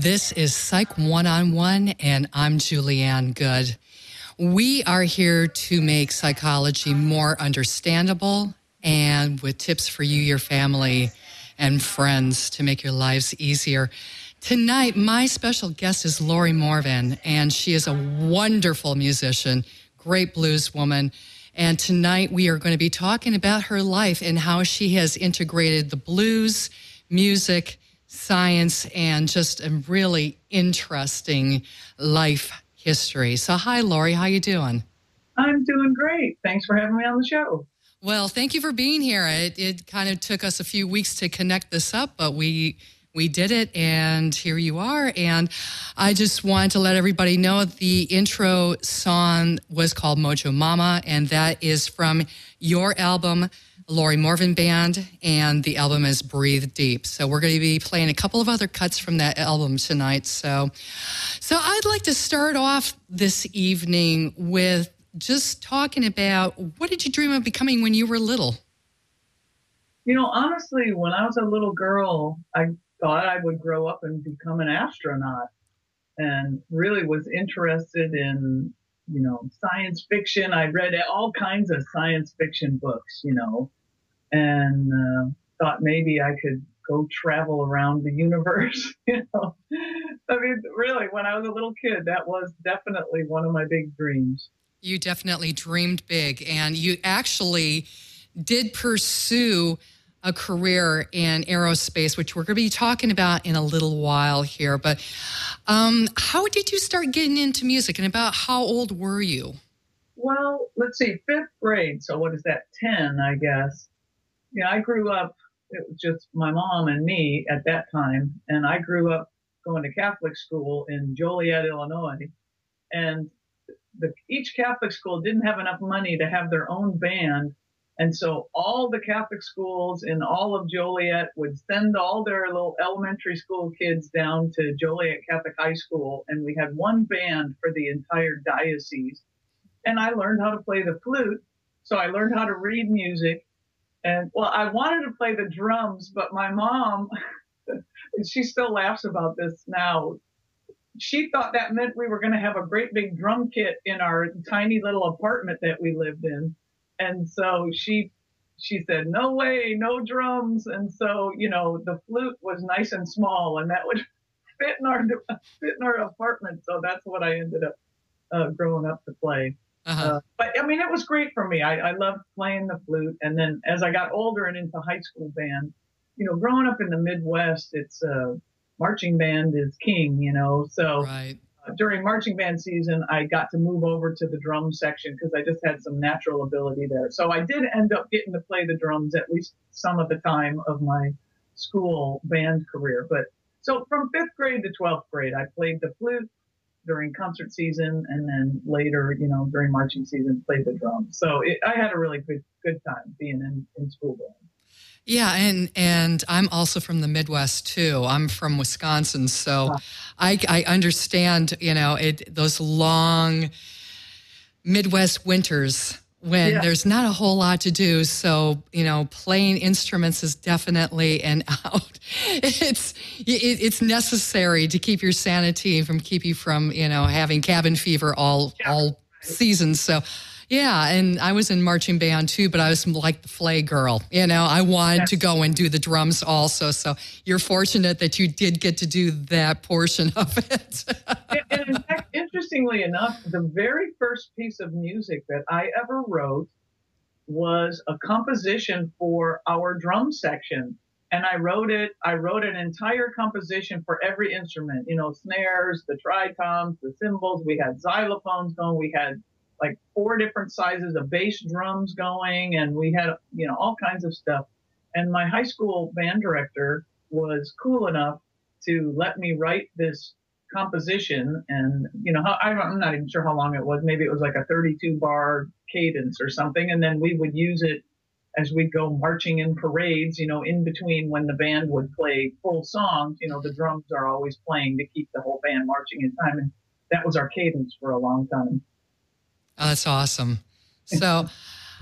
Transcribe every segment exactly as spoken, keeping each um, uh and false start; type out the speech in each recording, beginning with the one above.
This is Psych One-on-One, and I'm Julianne Good. We are here to make psychology more understandable and with tips for you, your family, and friends to make your lives easier. Tonight, my special guest is Lori Morvan, and she is a wonderful musician, great blues woman. And tonight we are going to be talking about her life and how she has integrated the blues, music, science, and just a really interesting life history. So hi, Lori, how you doing? I'm doing great. Thanks for having me on the show. Well, thank you for being here. It, it kind of took us a few weeks to connect this up, but we we did it, and here you are. And I just wanted to let everybody know the intro song was called Mojo Mama, and that is from your album, Lori Morvan Band, and the album is Breathe Deep. So we're going to be playing a couple of other cuts from that album tonight. So, so I'd like to start off this evening with just talking about, what did you dream of becoming when you were little? You know, honestly, when I was a little girl, I thought I would grow up and become an astronaut, and really was interested in, you know, science fiction. I read all kinds of science fiction books, you know, and uh, thought maybe I could go travel around the universe, you know. I mean, really, when I was a little kid, that was definitely one of my big dreams. You definitely dreamed big, and you actually did pursue a career in aerospace, which we're going to be talking about in a little while here. But um, how did you start getting into music, and about how old were you? Well, let's see, fifth grade. So what is that, ten, I guess. Yeah, I grew up, it was just my mom and me at that time. And I grew up going to Catholic school in Joliet, Illinois. And the, each Catholic school didn't have enough money to have their own band. And so all the Catholic schools in all of Joliet would send all their little elementary school kids down to Joliet Catholic High School. And we had one band for the entire diocese. And I learned how to play the flute. So I learned how to read music. And well, I wanted to play the drums, but my mom, she still laughs about this now. She thought that meant we were going to have a great big drum kit in our tiny little apartment that we lived in. And so she she said, no way, no drums. And so, you know, the flute was nice and small, and that would fit in our fit in our apartment. So that's what I ended up uh, growing up to play. Uh-huh. Uh, but I mean, it was great for me. I, I loved playing the flute. And then as I got older and into high school band, you know, growing up in the Midwest, it's uh, marching band is king, you know. So right. uh, during marching band season, I got to move over to the drum section because I just had some natural ability there. So I did end up getting to play the drums at least some of the time of my school band career. But so from fifth grade to twelfth grade, I played the flute during concert season, and then later, you know, during marching season, played the drums. So it, I had a really good good time being in, in school band. Yeah, and and I'm also from the Midwest too. I'm from Wisconsin, so wow. I, I understand, you know, it those long Midwest winters when yeah. there's not a whole lot to do. So, you know, playing instruments is definitely an out. It's it, it's necessary to keep your sanity, from keep you from, you know, having cabin fever all yeah. all seasons. So, yeah, and I was in marching band too, but I was like the flay girl. You know, I wanted yes. to go and do the drums also. So you're fortunate that you did get to do that portion of it. And in fact, interestingly enough, the very first piece of music that I ever wrote was a composition for our drum section. And I wrote it, I wrote an entire composition for every instrument, you know, snares, the tritoms, the cymbals. We had xylophones going. We had like four different sizes of bass drums going, and we had, you know, all kinds of stuff. And my high school band director was cool enough to let me write this composition. And, you know, I'm not even sure how long it was. Maybe it was like a thirty-two bar cadence or something. And then we would use it as we go marching in parades, you know, in between when the band would play full songs. You know, the drums are always playing to keep the whole band marching in time. And that was our cadence for a long time. Oh, that's awesome. So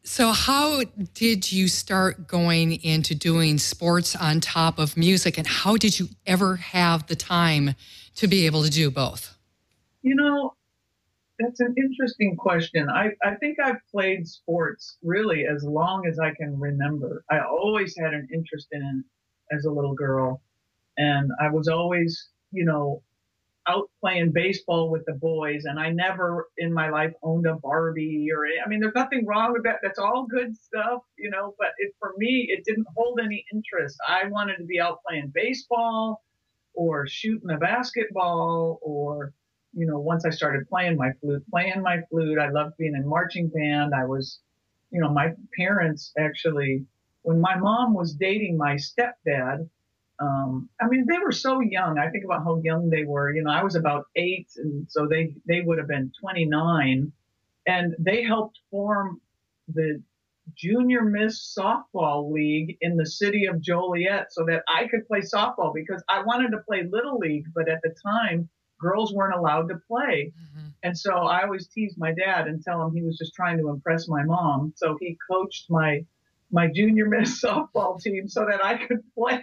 So how did you start going into doing sports on top of music, and how did you ever have the time to be able to do both? You know, that's an interesting question. I, I think I've played sports really as long as I can remember. I always had an interest in it as a little girl. And I was always, you know, out playing baseball with the boys. And I never in my life owned a Barbie or, I mean, there's nothing wrong with that. That's all good stuff, you know, but it, for me, it didn't hold any interest. I wanted to be out playing baseball or shooting a basketball or, you know, once I started playing my flute, playing my flute, I loved being in marching band. I was, you know, my parents actually, when my mom was dating my stepdad, um, I mean, they were so young. I think about how young they were. You know, I was about eight, and so they they would have been twenty-nine, and they helped form the Junior Miss Softball League in the city of Joliet so that I could play softball because I wanted to play Little League, but at the time, girls weren't allowed to play. Mm-hmm. And so I always teased my dad and tell him he was just trying to impress my mom. So he coached my my Junior Miss Softball team so that I could play.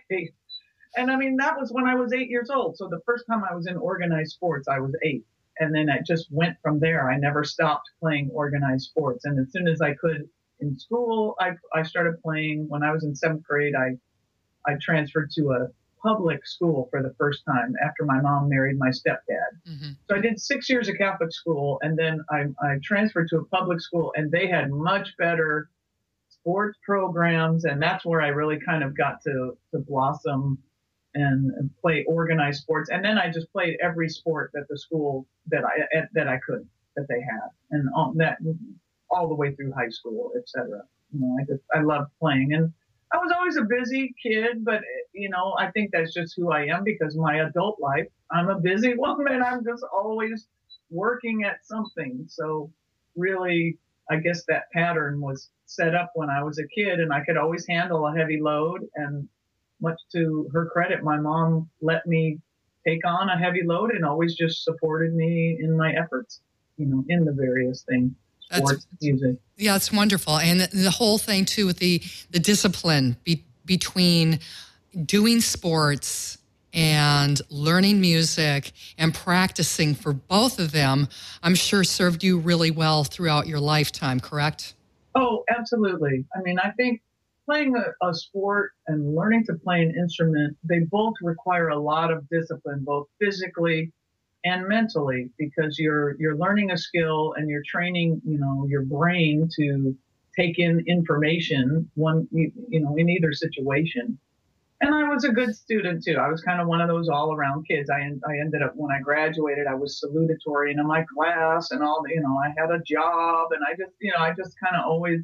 And I mean, that was when I was eight years old. So the first time I was in organized sports, I was eight. And then I just went from there. I never stopped playing organized sports. And as soon as I could in school, I, I started playing. When I was in seventh grade, I, I transferred to a public school for the first time after my mom married my stepdad. Mm-hmm. So I did six years of Catholic school, and then I, I transferred to a public school, and they had much better sports programs. And that's where I really kind of got to, to blossom and, and play organized sports. And then I just played every sport that the school that I that I could that they had, and all that all the way through high school, et cetera. You know, I just I loved playing, and I was always a busy kid. But you know, I think that's just who I am because my adult life, I'm a busy woman. I'm just always working at something. So really, I guess that pattern was set up when I was a kid, and I could always handle a heavy load. And much to her credit, my mom let me take on a heavy load and always just supported me in my efforts, you know, in the various things, sports, that's, music. Yeah, it's wonderful. And the, the whole thing, too, with the, the discipline be, between doing sports and learning music and practicing for both of them, I'm sure served you really well throughout your lifetime, correct? Oh, absolutely. I mean, I think playing a, a sport and learning to play an instrument, they both require a lot of discipline, both physically and mentally, because you're you're learning a skill and you're training, you know, your brain to take in information one, you, you know, in either situation. And I was a good student too. I was kind of one of those all-around kids. I I ended up when I graduated, I was salutatorian in my class, and all. You know, I had a job, and I just, you know, I just kind of always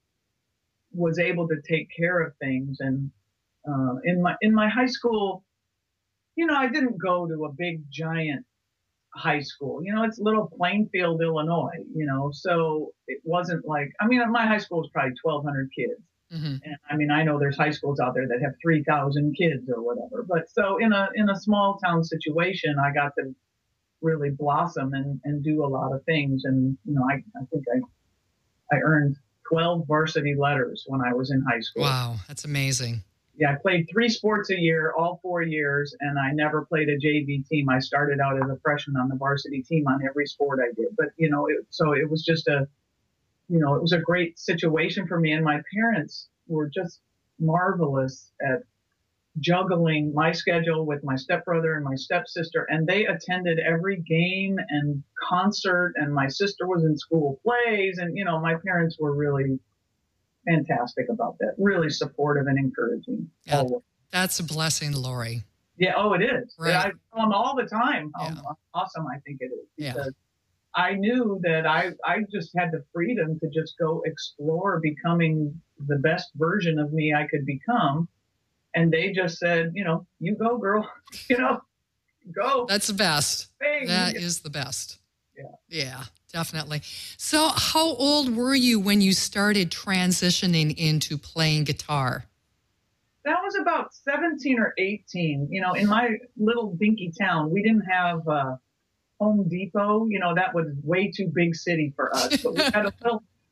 was able to take care of things. And uh, in my in my high school, you know, I didn't go to a big giant high school. You know, it's little Plainfield, Illinois. You know, so it wasn't like. I mean, my high school was probably twelve hundred kids. Mm-hmm. And I mean, I know there's high schools out there that have three thousand kids or whatever. But so in a in a small town situation, I got to really blossom and, and do a lot of things. And, you know, I, I think I I earned twelve varsity letters when I was in high school. Wow, that's amazing. Yeah, I played three sports a year, all four years, and I never played a J V team. I started out as a freshman on the varsity team on every sport I did. But, you know, it, so it was just a, you know, it was a great situation for me. And my parents were just marvelous at juggling my schedule with my stepbrother and my stepsister. And they attended every game and concert. And my sister was in school plays. And, you know, my parents were really fantastic about that, really supportive and encouraging. Yeah, always. That's a blessing, Lori. Yeah, oh, it is. Right. I tell them all the time how yeah. awesome I think it is. Because yeah. I knew that I, I just had the freedom to just go explore becoming the best version of me I could become. And they just said, you know, you go, girl, you know, go. That's the best. Bang. That is the best. Yeah. Yeah, definitely. So how old were you when you started transitioning into playing guitar? That was about seventeen or eighteen. You know, in my little dinky town, we didn't have uh, Home Depot. You know, that was way too big city for us. But we had a little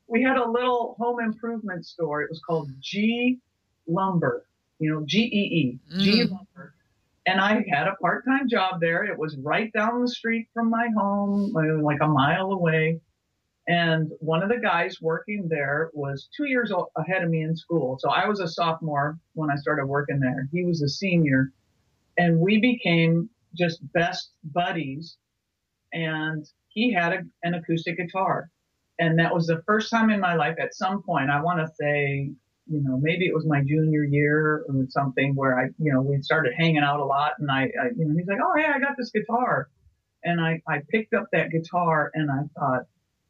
we had a little home improvement store. It was called G Lumber, you know, G E E, G Mm-hmm. Lumber. And I had a part-time job there. It was right down the street from my home, like a mile away. And one of the guys working there was two years ahead of me in school. So I was a sophomore when I started working there. He was a senior. And we became just best buddies. And he had a, an acoustic guitar. And that was the first time in my life at some point, I want to say, you know, maybe it was my junior year or something where I, you know, we started hanging out a lot. And I, I you know, he's like, oh, hey, I got this guitar. And I, I picked up that guitar and I thought,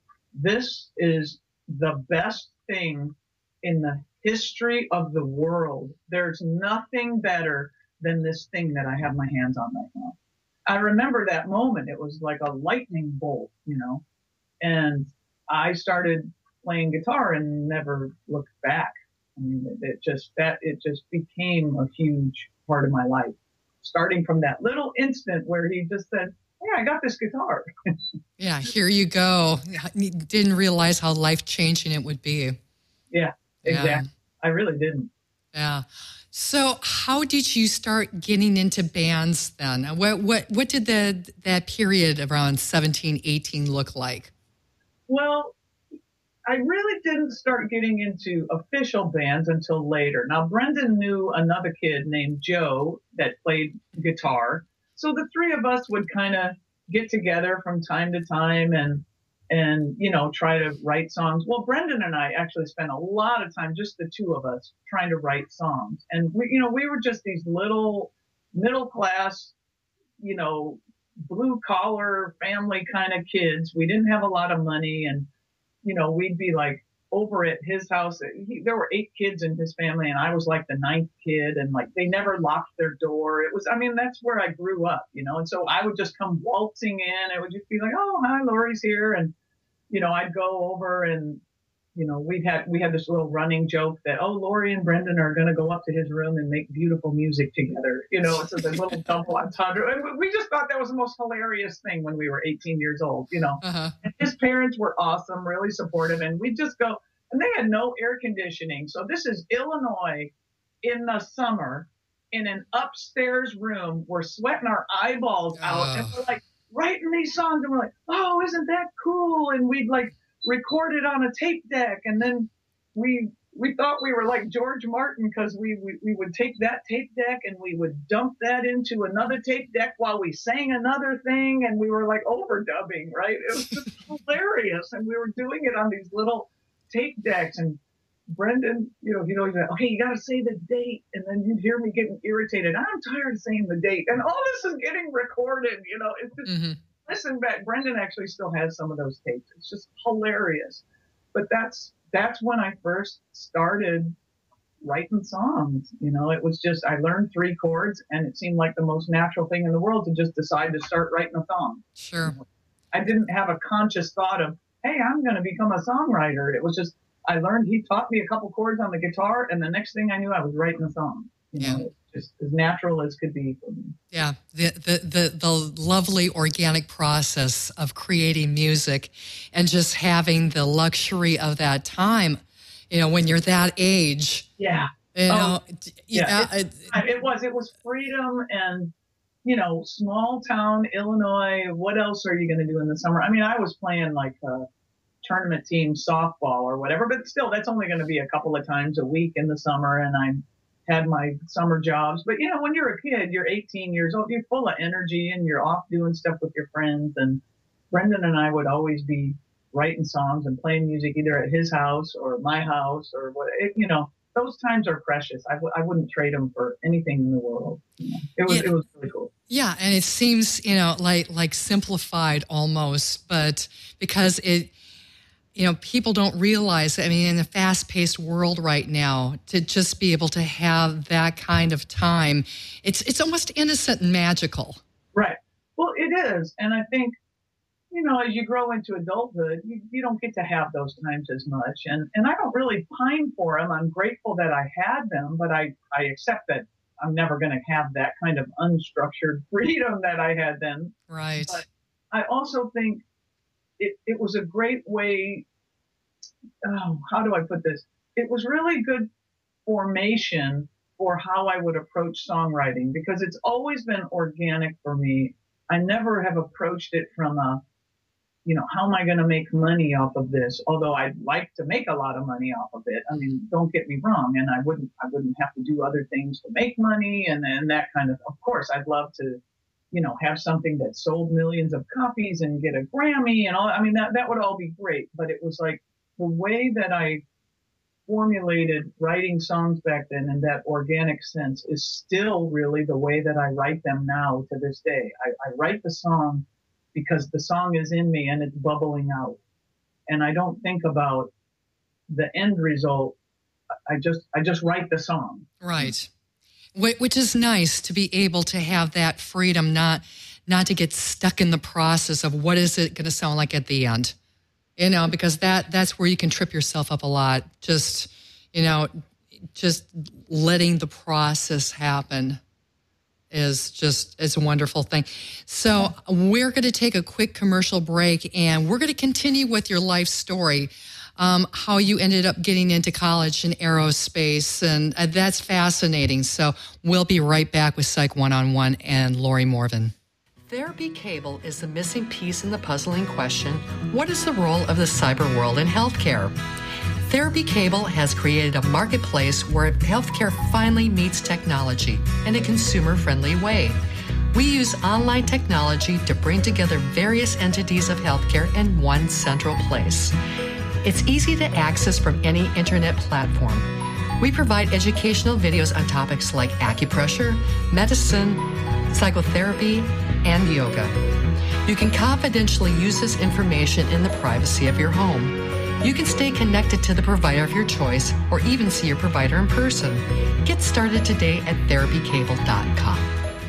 this is the best thing in the history of the world. There's nothing better than this thing that I have my hands on right now. I remember that moment. It was like a lightning bolt, you know, and I started playing guitar and never looked back. I mean, it, it just, that, it just became a huge part of my life, starting from that little instant where he just said, yeah, I got this guitar. Yeah, here you go. Didn't realize how life-changing it would be. Yeah, exactly. Yeah. I really didn't. Yeah. So how did you start getting into bands then? What what what did the that period around seventeen, eighteen look like? Well, I really didn't start getting into official bands until later. Now, Brendan knew another kid named Joe that played guitar. So the three of us would kind of get together from time to time and, and, you know, try to write songs. Well, Brendan and I actually spent a lot of time, just the two of us, trying to write songs. And we, you know, we were just these little middle class, you know, blue collar family kind of kids. We didn't have a lot of money. And, you know, we'd be like over at his house. He, there were eight kids in his family, and I was like the ninth kid. And like they never locked their door. It was, I mean, that's where I grew up, you know. And so I would just come waltzing in. It would just be like, oh, hi, Lori's here. And, you know, I'd go over and, you know, we had we had this little running joke that, oh, Lori and Brendan are going to go up to his room and make beautiful music together. You know, it's a little double entendre. And we just thought that was the most hilarious thing when we were eighteen years old, you know. Uh-huh. And his parents were awesome, really supportive. And we'd just go, and they had no air conditioning. So this is Illinois in the summer in an upstairs room. We're sweating our eyeballs out. Oh. And we're like writing these songs. And we're like, oh, isn't that cool? And we'd like, recorded on a tape deck, and then we we thought we were like George Martin because we, we we would take that tape deck and we would dump that into another tape deck while we sang another thing, and we were like overdubbing, right? It was just hilarious, and we were doing it on these little tape decks. And Brendan, you know, you know, he's like, okay, you got to say the date, and then you'd hear me getting irritated. I'm tired of saying the date, and all this is getting recorded. You know, it's just. Mm-hmm. Listen back, Brendan actually still has some of those tapes. It's just hilarious. But that's that's when I first started writing songs. You know, it was just, I learned three chords, and it seemed like the most natural thing in the world to just decide to start writing a song. Sure. I didn't have a conscious thought of, hey, I'm going to become a songwriter. It was just, I learned, he taught me a couple chords on the guitar, and the next thing I knew, I was writing a song. You yeah. know, just as natural as could be for me. Yeah, the, the the the lovely organic process of creating music and just having the luxury of that time, you know, when you're that age. Yeah. You know, oh, yeah. yeah it, it was. It was freedom and, you know, small town Illinois. What else are you going to do in the summer? I mean, I was playing like a tournament team softball or whatever, but still, that's only going to be a couple of times a week in the summer, and I'm had my summer jobs. But, you know, when you're a kid, you're eighteen years old, you're full of energy and you're off doing stuff with your friends. And Brendan and I would always be writing songs and playing music either at his house or my house or what, it, you know, those times are precious. I, w- I wouldn't trade them for anything in the world. You know, it was, yeah. it was really cool. Yeah. And it seems, you know, like, like simplified almost, but because it, you know, people don't realize, I mean, in a fast-paced world right now, to just be able to have that kind of time, it's it's almost innocent and magical. Right. Well, it is. And I think, you know, as you grow into adulthood, you, you don't get to have those times as much. And and I don't really pine for them. I'm grateful that I had them, but I, I accept that I'm never going to have that kind of unstructured freedom that I had then. Right. But I also think it, it was a great way oh, how do I put this? It was really good formation for how I would approach songwriting because it's always been organic for me. I never have approached it from a, you know, how am I going to make money off of this? Although I'd like to make a lot of money off of it. I mean, don't get me wrong. And I wouldn't, I wouldn't have to do other things to make money and then that kind of, of course, I'd love to, you know, have something that sold millions of copies and get a Grammy and all. I mean, that, that would all be great. But it was like the way that I formulated writing songs back then in that organic sense is still really the way that I write them now to this day. I, I write the song because the song is in me and it's bubbling out. And I don't think about the end result. I just, I just write the song. Right. Which is nice to be able to have that freedom, not, not to get stuck in the process of what is it going to sound like at the end. You know, because that that's where you can trip yourself up a lot. Just, you know, just letting the process happen is just, it's a wonderful thing. So we're going to take a quick commercial break and we're going to continue with your life story, um, how you ended up getting into college in aerospace. And uh, that's fascinating. So we'll be right back with Psych One-on-One and Lori Morvan. Therapy cable is the missing piece in the puzzling question, what is the role of the cyber world in healthcare? Therapy Cable has created a marketplace where healthcare finally meets technology in a consumer-friendly way. We use online technology to bring together various entities of healthcare in one central place. It's easy to access from any internet platform. We provide educational videos on topics like acupressure, medicine, psychotherapy, and yoga. You can confidentially use this information in the privacy of your home. You can stay connected to the provider of your choice or even see your provider in person. Get started today at therapy cable dot com.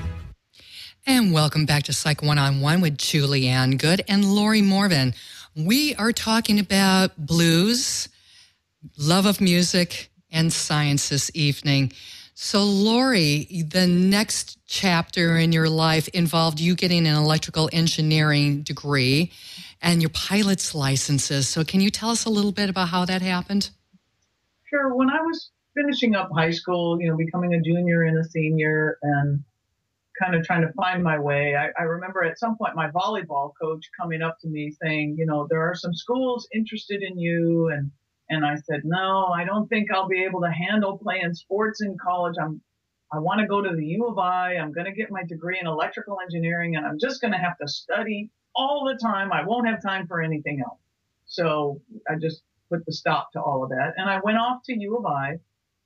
And welcome back to Psych One-on-One with Julianne Good and Lori Morvan. We are talking about blues, love of music, and science this evening. So, Lori, the next chapter in your life involved you getting an electrical engineering degree and your pilot's licenses. So can you tell us a little bit about how that happened? Sure. When I was finishing up high school, you know, becoming a junior and a senior and kind of trying to find my way, I, I remember at some point my volleyball coach coming up to me saying, you know, there are some schools interested in you. And And I said, no, I don't think I'll be able to handle playing sports in college. I'm, I want to go to the U of I. I'm going to get my degree in electrical engineering, and I'm just going to have to study all the time. I won't have time for anything else. So I just put the stop to all of that. And I went off to U of I,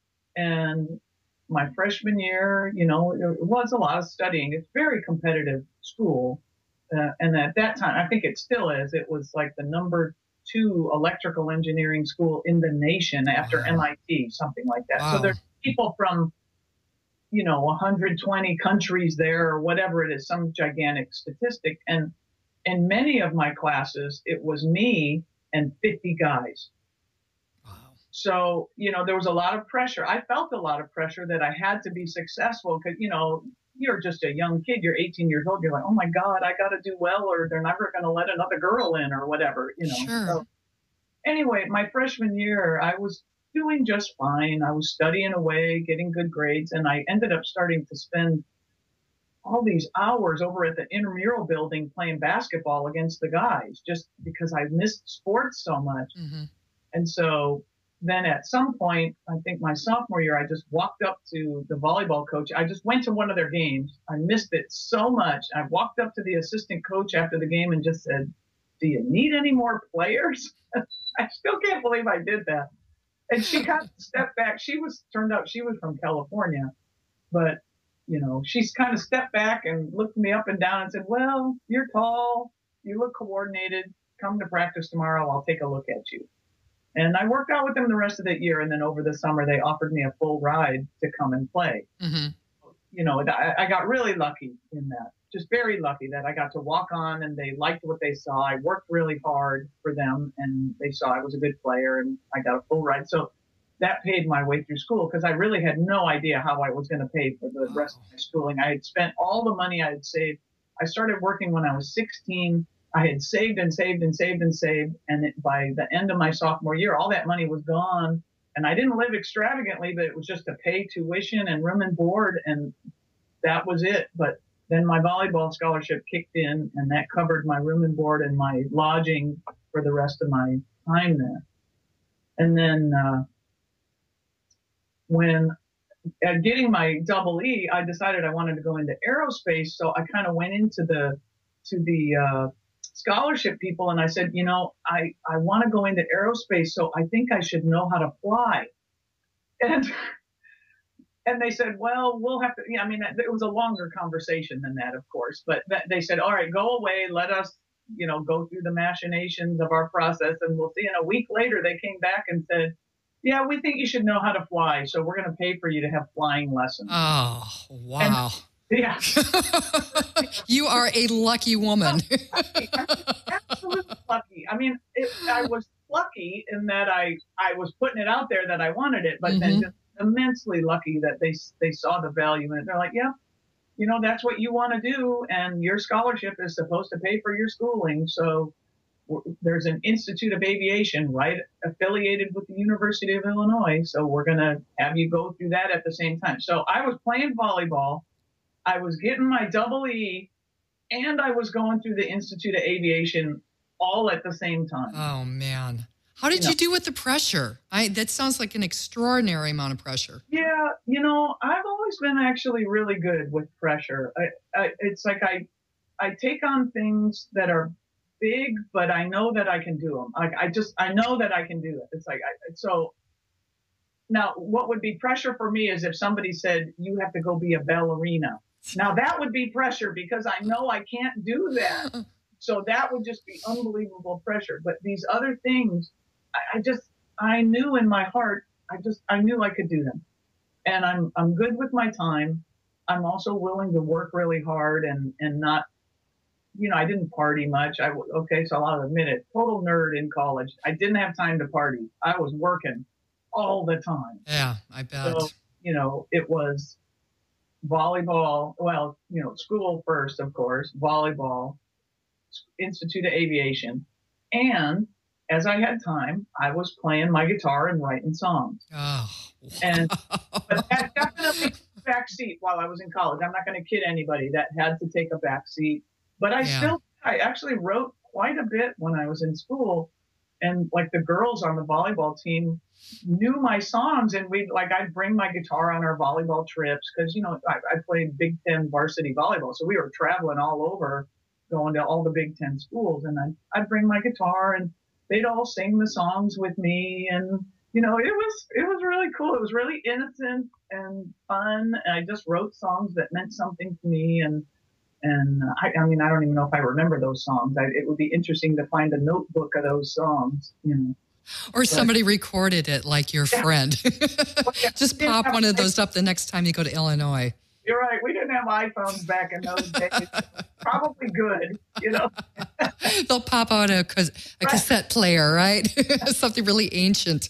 and my freshman year, you know, it was a lot of studying. It's a very competitive school. Uh, and at that time, I think it still is, it was like the number two electrical engineering school in the nation after wow. M I T, something like that. Wow. So there's people from, you know, one hundred twenty countries there or whatever it is, some gigantic statistic. And in many of my classes, it was me and fifty guys. Wow. So, you know, there was a lot of pressure. I felt a lot of pressure that I had to be successful because, you know, you're just a young kid, you're eighteen years old, you're like, oh my God, I got to do well or they're never going to let another girl in or whatever, you know. Sure. So anyway, my freshman year, I was doing just fine. I was studying away, getting good grades, and I ended up starting to spend all these hours over at the intramural building playing basketball against the guys just because I missed sports so much. Mm-hmm. And so then at some point, I think my sophomore year, I just walked up to the volleyball coach. I just went to one of their games. I missed it so much. I walked up to the assistant coach after the game and just said, do you need any more players? I still can't believe I did that. And she kind of stepped back. She was, turned out she was from California, but you know, she's kind of stepped back and looked me up and down and said, well, you're tall, you look coordinated, come to practice tomorrow, I'll take a look at you. And I worked out with them the rest of that year. And then over the summer, they offered me a full ride to come and play. Mm-hmm. You know, I, I got really lucky in that, just very lucky that I got to walk on and they liked what they saw. I worked really hard for them and they saw I was a good player and I got a full ride. So that paid my way through school because I really had no idea how I was going to pay for the rest of my schooling. I had spent all the money I had saved. I started working when I was sixteen. I had saved and saved and saved and saved. And it, by the end of my sophomore year, all that money was gone. And I didn't live extravagantly, but it was just to pay tuition and room and board. And that was it. But then my volleyball scholarship kicked in, and that covered my room and board and my lodging for the rest of my time there. And then uh, when uh, getting my double E, I decided I wanted to go into aerospace. So I kind of went into the to the uh, scholarship people, and I said, you know, I, I want to go into aerospace, so I think I should know how to fly. And and they said, well, we'll have to, yeah, I mean, it was a longer conversation than that, of course, but that, they said, all right, go away, let us, you know, go through the machinations of our process, and we'll see. And a week later, they came back and said, yeah, we think you should know how to fly, so we're going to pay for you to have flying lessons. Oh, wow. And, yeah. You are a lucky woman. Absolutely lucky. I mean, it, I was lucky in that I, I was putting it out there that I wanted it, but mm-hmm. then just immensely lucky that they they saw the value in it. They're like, yeah, you know, that's what you want to do, and your scholarship is supposed to pay for your schooling. So there's an Institute of Aviation, right, affiliated with the University of Illinois. So we're going to have you go through that at the same time. So I was playing volleyball. I was getting my double E, and I was going through the Institute of Aviation all at the same time. Oh, man. How did you, you know, do with the pressure? I That sounds like an extraordinary amount of pressure. Yeah, you know, I've always been actually really good with pressure. I, I, it's like I, I take on things that are big, but I know that I can do them. Like I just, I know that I can do it. It's like, I, so now what would be pressure for me is if somebody said, you have to go be a ballerina. Now that would be pressure because I know I can't do that. So that would just be unbelievable pressure. But these other things, I, I just, I knew in my heart, I just, I knew I could do them. And I'm, I'm good with my time. I'm also willing to work really hard and, and not, you know, I didn't party much. I, okay, so I'll admit it, total nerd in college. I didn't have time to party. I was working all the time. Yeah, I bet. So, you know, it was volleyball, well, you know, school first, of course, volleyball, Institute of Aviation. And as I had time, I was playing my guitar and writing songs. Oh. And but that definitely took a back seat while I was in college. I'm not going to kid anybody. That had to take a back seat. But I yeah. still, I actually wrote quite a bit when I was in school. And like the girls on the volleyball team knew my songs, and we'd like, I'd bring my guitar on our volleyball trips. Cause you know, I, I played Big Ten varsity volleyball. So we were traveling all over, going to all the Big Ten schools. And I'd, I'd bring my guitar and they'd all sing the songs with me. And, you know, it was, it was really cool. It was really innocent and fun. And I just wrote songs that meant something to me. And, And uh, I, I mean, I don't even know if I remember those songs. I, it would be interesting to find a notebook of those songs, you know. Or but, somebody recorded it like your yeah. friend. Well, yeah, Just pop one of those up the next time you go to Illinois. You're right. We didn't have iPhones back in those days. Probably good, you know. They'll pop out a, a cassette player, right? Something really ancient.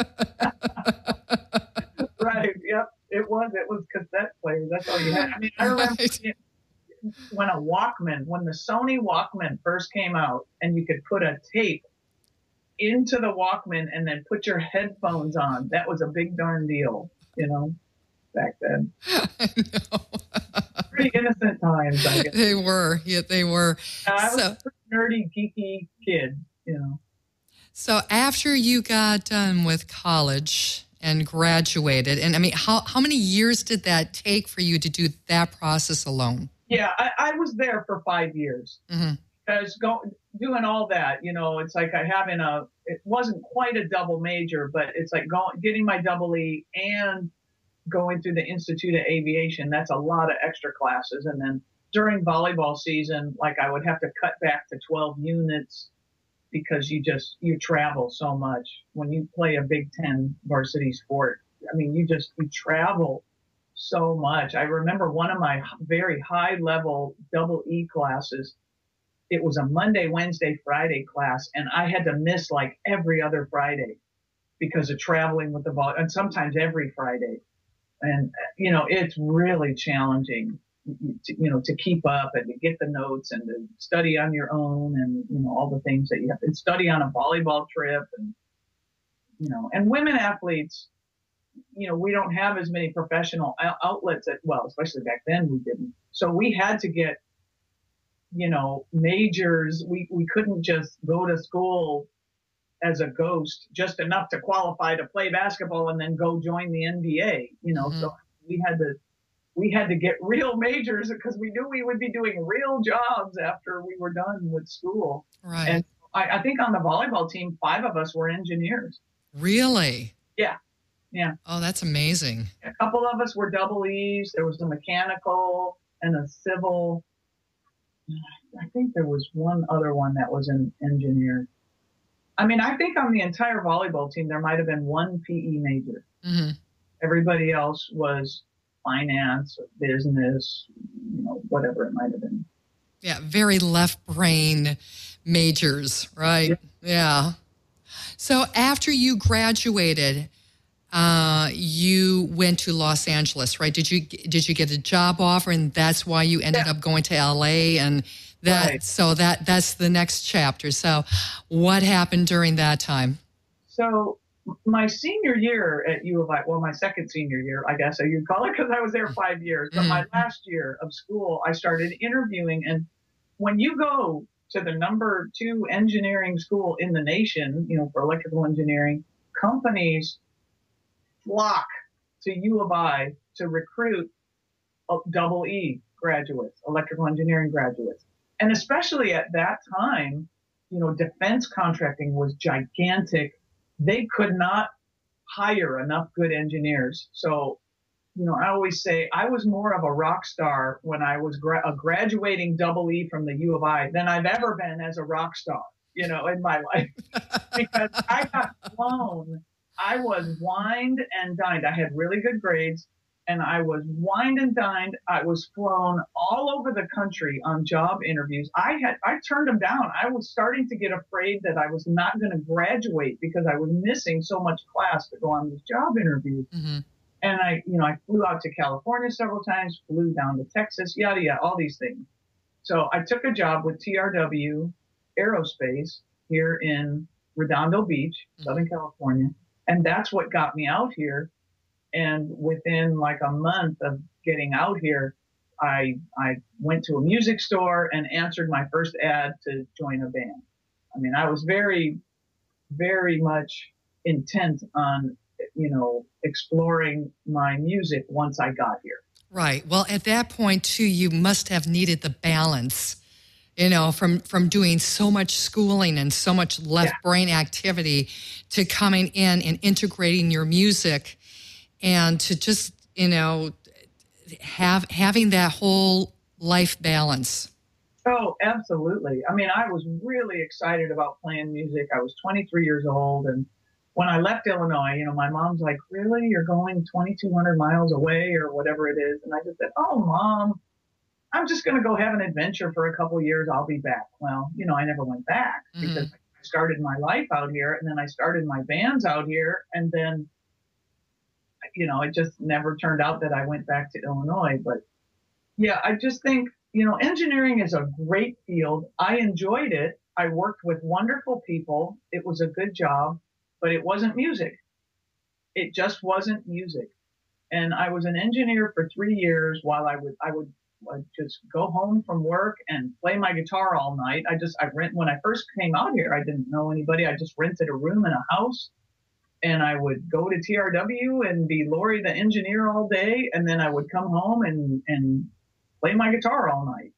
Right. Yep. It was. It was cassette players. That's all you had. I mean, I remember. Right. You know, when a Walkman, when the Sony Walkman first came out and you could put a tape into the Walkman and then put your headphones on, that was a big darn deal, you know, back then. I know. Pretty innocent times, I guess. They were, yeah, they were. Uh, I was so, a pretty nerdy, geeky kid, you know. So after you got done with college and graduated, and I mean, how, how many years did that take for you to do that process alone? Yeah, I, I was there for five years. Mm-hmm. Because go, doing all that, you know, it's like I having a, it wasn't quite a double major, but it's like going, getting my double E and going through the Institute of Aviation. That's a lot of extra classes. And then during volleyball season, like I would have to cut back to twelve units because you just, you travel so much. When you play a Big Ten varsity sport, I mean, you just, you travel so much. I remember one of my very high level double E classes. It was a Monday, Wednesday, Friday class, and I had to miss like every other Friday because of traveling with the ball, and sometimes every Friday. And, you know, it's really challenging. to, you know, to keep up and to get the notes and to study on your own and, you know, all the things that you have to study on a volleyball trip and, you know, and women athletes, you know, we don't have as many professional outlets at, well, especially back then we didn't. So we had to get, you know, majors. We, we couldn't just go to school as a ghost, just enough to qualify to play basketball and then go join the N B A, you know, mm-hmm. So we had to, we had to get real majors because we knew we would be doing real jobs after we were done with school. Right. And I, I think on the volleyball team, five of us were engineers. Really? Yeah. Yeah. Oh, that's amazing. A couple of us were double E's. There was a mechanical and a civil. I think there was one other one that was an engineer. I mean, I think on the entire volleyball team, there might have been one P E major. Mm-hmm. Everybody else was finance, business, you know, whatever it might have been. Yeah, very left brain majors, right? Yeah. yeah. So after you graduated, uh, you went to Los Angeles, right? Did you did you get a job offer, and that's why you ended yeah. up going to L A? And that right. so that that's the next chapter. So, what happened during that time? So. My senior year at U of I, well, my second senior year, I guess you'd call it, because I was there five years. But mm. my last year of school, I started interviewing. And when you go to the number two engineering school in the nation, you know, for electrical engineering, companies flock to U of I to recruit double E graduates, electrical engineering graduates. And especially at that time, you know, defense contracting was gigantic. They could not hire enough good engineers. So, you know, I always say I was more of a rock star when I was gra- a graduating double E from the U of I than I've ever been as a rock star, you know, in my life. Because I got flown. I was wined and dined. I had really good grades, and I was wined and dined. I was flown all over the country on job interviews. I had, I turned them down. I was starting to get afraid that I was not going to graduate because I was missing so much class to go on these job interviews. Mm-hmm. And I, you know, I flew out to California several times, flew down to Texas, yada, yada, all these things. So I took a job with T R W Aerospace here in Redondo Beach, mm-hmm. Southern California. And that's what got me out here. And within like a month of getting out here, I I went to a music store and answered my first ad to join a band. I mean, I was very, very much intent on, you know, exploring my music once I got here. Right. Well, at that point, too, you must have needed the balance, you know, from, from doing so much schooling and so much left yeah. brain activity to coming in and integrating your music and to just, you know, have having that whole life balance. Oh, absolutely. I mean, I was really excited about playing music. I was twenty-three years old. And when I left Illinois, you know, my mom's like, really? You're going twenty-two hundred miles away or whatever it is? And I just said, oh, Mom, I'm just going to go have an adventure for a couple of years. I'll be back. Well, you know, I never went back mm-hmm. because I started my life out here, and then I started my bands out here. And then, you know, it just never turned out that I went back to Illinois. But yeah, I just think, you know, engineering is a great field. I enjoyed it. I worked with wonderful people. It was a good job, but it wasn't music. It just wasn't music. And I was an engineer for three years while I would, I would I'd just go home from work and play my guitar all night. I just, I rent, when I first came out here, I didn't know anybody. I just rented a room in a house. And I would go to T R W and be Lori the engineer all day. And then I would come home and, and play my guitar all night.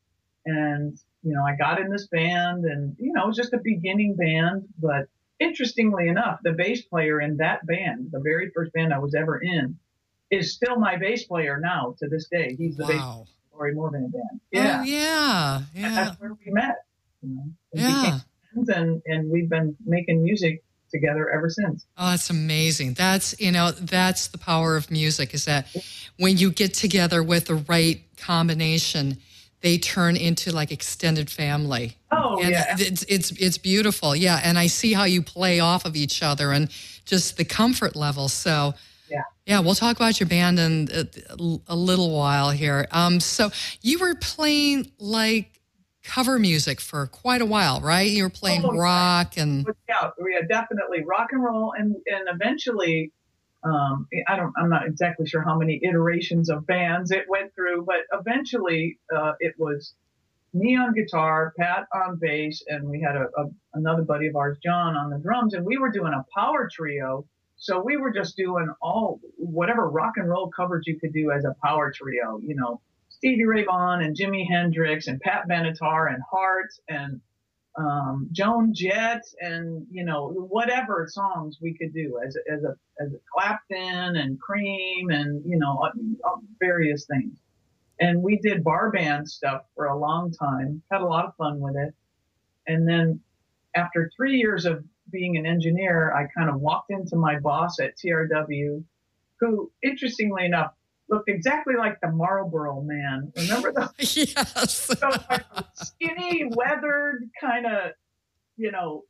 And, you know, I got in this band and, you know, it was just a beginning band. But interestingly enough, the bass player in that band, the very first band I was ever in, is still my bass player now to this day. He's the wow. bass player of the Lori Morvan band. Yeah. Oh, yeah. Yeah. And that's where we met. You know, and yeah. became friends, and, and we've been making music together ever since. Oh, that's amazing. That's, you know, that's the power of music, is that when you get together with the right combination, they turn into like extended family. Oh, and yeah. It's, it's, it's beautiful. Yeah. And I see how you play off of each other and just the comfort level. So Yeah. Yeah, we'll talk about your band in a, a little while here. Um, so you were playing like cover music for quite a while, right? You were playing Oh, rock and yeah, yeah, definitely rock and roll, and and eventually, um, I don't, I'm not exactly sure how many iterations of bands it went through, but eventually, uh, it was me on guitar, Pat on bass, and we had a, a another buddy of ours, John, on the drums, and we were doing a power trio. So we were just doing all whatever rock and roll covers you could do as a power trio, you know, Stevie Ray Vaughan and Jimi Hendrix and Pat Benatar and Heart and um, Joan Jett and you know whatever songs we could do as a, as a as a Clapton and Cream and you know various things. And we did bar band stuff for a long time, had a lot of fun with it. And then after three years of being an engineer, I kind of walked into my boss at T R W, who, interestingly enough, looked exactly like the Marlboro Man. Remember the yes, so, like, skinny, weathered kind of, you know,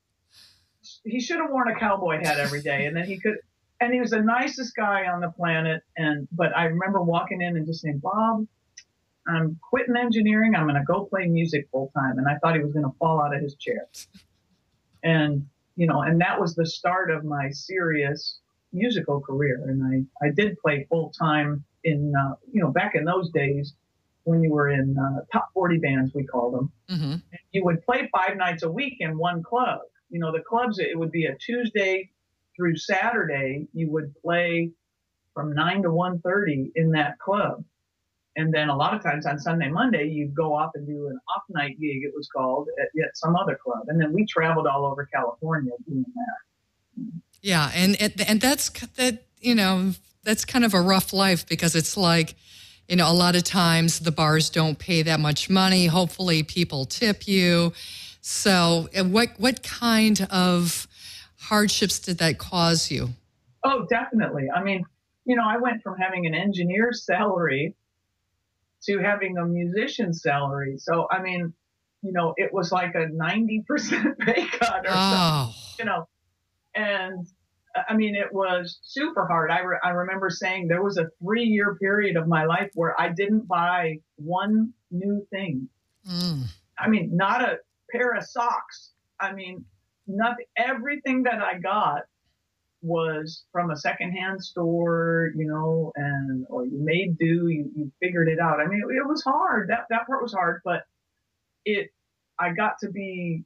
he should have worn a cowboy hat every day, and then he could. And he was the nicest guy on the planet. And but I remember walking in and just saying, Bob, I'm quitting engineering. I'm going to go play music full time. And I thought he was going to fall out of his chair. And, you know, and that was the start of my serious musical career. And I, I did play full time in, uh, you know, back in those days when you were in uh, top forty bands, we called them. Mm-hmm. You would play five nights a week in one club. You know, the clubs, it would be a Tuesday through Saturday. You would play from nine to one thirty in that club. And then a lot of times on Sunday, Monday, you'd go off and do an off night gig, it was called, at yet some other club. And then we traveled all over California doing that. Yeah, and and that's that. You know, that's kind of a rough life because it's like, you know, a lot of times the bars don't pay that much money. Hopefully, people tip you. So, what what kind of hardships did that cause you? Oh, definitely. I mean, you know, I went from having an engineer's salary to having a musician's salary. So, I mean, you know, it was like a ninety percent pay cut or oh. something, you know, and I mean, it was super hard. I, re- I remember saying there was a three year period of my life where I didn't buy one new thing. Mm. I mean, not a pair of socks. I mean, nothing, everything that I got was from a secondhand store, you know, and or you made do, you, you figured it out. I mean, it, it was hard. That that part was hard, but it I got to be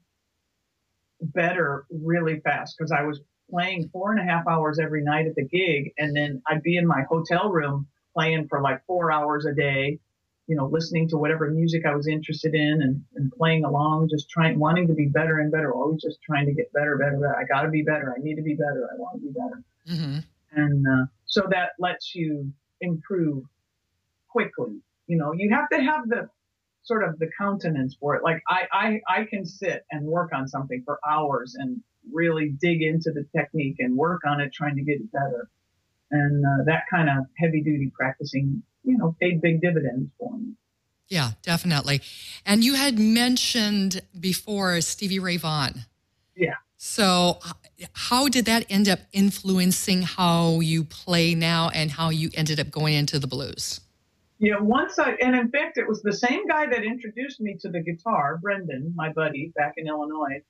better really fast because I was playing four and a half hours every night at the gig, and then I'd be in my hotel room playing for like four hours a day, you know, listening to whatever music I was interested in and, and playing along, just trying, wanting to be better and better, always just trying to get better, better, better. I got to be better. I need to be better. I want to be better. Mm-hmm. And uh, so that lets you improve quickly. You know, you have to have the sort of the countenance for it. Like I, I, I can sit and work on something for hours and really dig into the technique and work on it, trying to get it better. And uh, that kind of heavy duty practicing, you know, paid big dividends for me. Yeah, definitely. And you had mentioned before Stevie Ray Vaughan. Yeah. So how did that end up influencing how you play now and how you ended up going into the blues? Yeah, once I, and in fact, it was the same guy that introduced me to the guitar, Brendan, my buddy back in Illinois.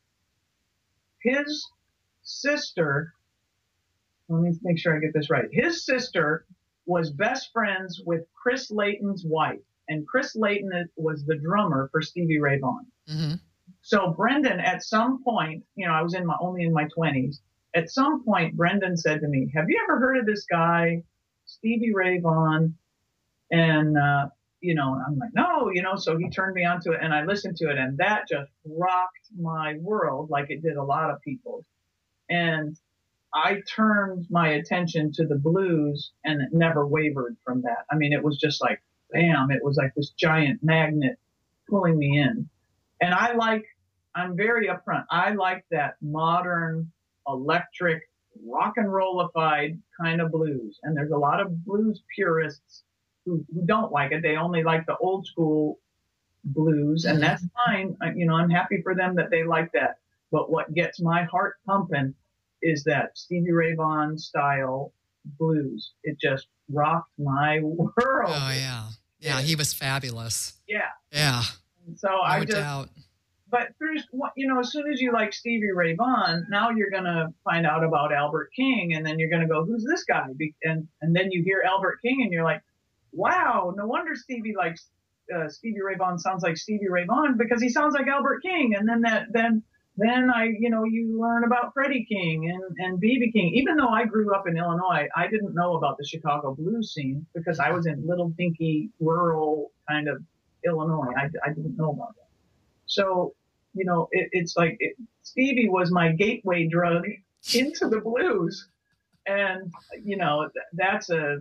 His sister, let me make sure I get this right. His sister was best friends with Chris Layton's wife, and Chris Layton was the drummer for Stevie Ray Vaughan. Mm-hmm. So Brendan, at some point, you know, I was in my only in my twenties. At some point, Brendan said to me, "Have you ever heard of this guy, Stevie Ray Vaughan?" And uh, you know, I'm like, "No," you know. So he turned me onto it, and I listened to it, and that just rocked my world, like it did a lot of people. And I turned my attention to the blues, and it never wavered from that. I mean, it was just like, bam! It was like this giant magnet pulling me in. And I like, I'm very upfront. I like that modern, electric, rock and rollified kind of blues. And there's a lot of blues purists who, who don't like it. They only like the old school blues, and that's fine. You know, I'm happy for them that they like that. But what gets my heart pumping is that Stevie Ray Vaughan style, blues. It just rocked my world. Oh, yeah. Yeah, he was fabulous. Yeah. Yeah. So no I just, doubt. but through, you know, as soon as you like Stevie Ray Vaughan, now you're going to find out about Albert King, and then you're going to go, who's this guy? And and then you hear Albert King, and you're like, wow, no wonder Stevie likes uh, Stevie Ray Vaughan sounds like Stevie Ray Vaughan, because he sounds like Albert King. And then that then then I, you know, you learn about Freddie King and and B B King. Even though I grew up in Illinois, I didn't know about the Chicago blues scene because I was in little dinky rural kind of Illinois. I, I didn't know about that. So, you know, it, it's like it, Stevie was my gateway drug into the blues. And, you know, that's a,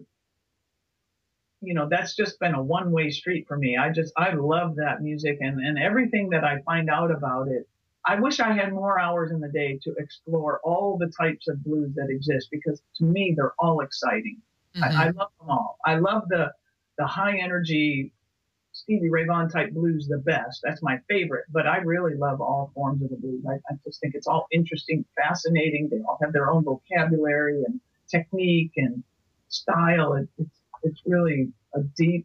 you know, that's just been a one-way street for me. I just, I love that music, and, and everything that I find out about it. I wish I had more hours in the day to explore all the types of blues that exist, because to me, they're all exciting. Mm-hmm. I, I love them all. I love the, the high energy Stevie Ray Vaughan type blues the best. That's my favorite, but I really love all forms of the blues. I, I just think it's all interesting, fascinating. They all have their own vocabulary and technique and style. It, it's, it's really a deep,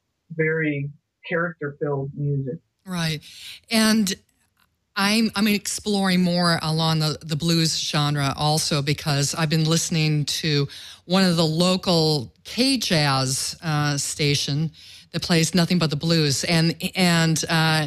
very character-filled music. Right. And I'm I'm exploring more along the, the blues genre also, because I've been listening to one of the local K-Jazz uh, station that plays nothing but the blues. And and uh,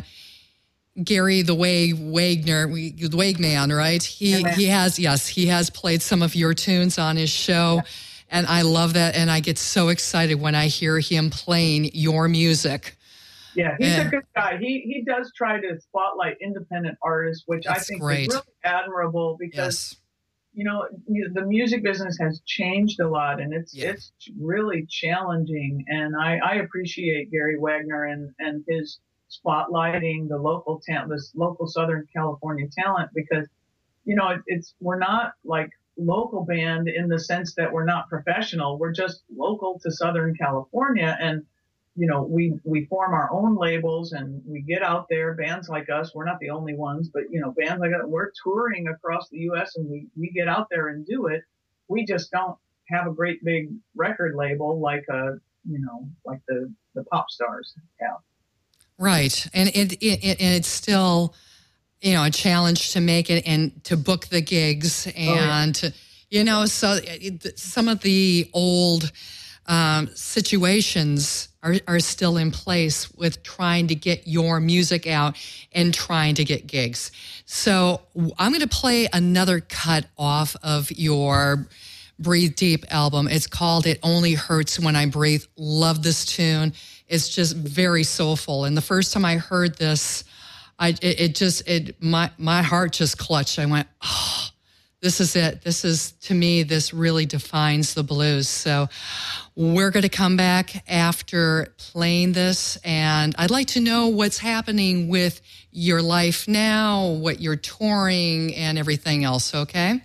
Gary the Way Wagner, we, the Wagman, right? He yeah, he has, yes, he has played some of your tunes on his show. Yeah. And I love that. And I get so excited when I hear him playing your music. Yeah, he's and, a good guy. He he does try to spotlight independent artists, which I think great. is really admirable, because, yes. you know, the music business has changed a lot, and it's yeah. it's really challenging. And I, I appreciate Gary Wagner and, and his spotlighting the local talent, this local Southern California talent, because, you know, it, it's we're not like local band in the sense that we're not professional. We're just local to Southern California, and you know, we, we form our own labels and we get out there. Bands like us, we're not the only ones, but, you know, bands like us, we're touring across the U S and we, we get out there and do it. We just don't have a great big record label like a, you know, like the, the pop stars have. Right. And it, it, it and it's still, you know, a challenge to make it and to book the gigs and, oh, yeah. to, you know, so it, some of the old um, situations Are, are still in place with trying to get your music out and trying to get gigs. So I'm going to play another cut off of your Breathe Deep album. It's called It Only Hurts When I Breathe. Love this tune. It's just very soulful. And the first time I heard this, I it, it just, it my my heart just clutched. I went, oh, this is it. This is, to me, this really defines the blues. So we're going to come back after playing this, and I'd like to know what's happening with your life now, what you're touring, and everything else, okay?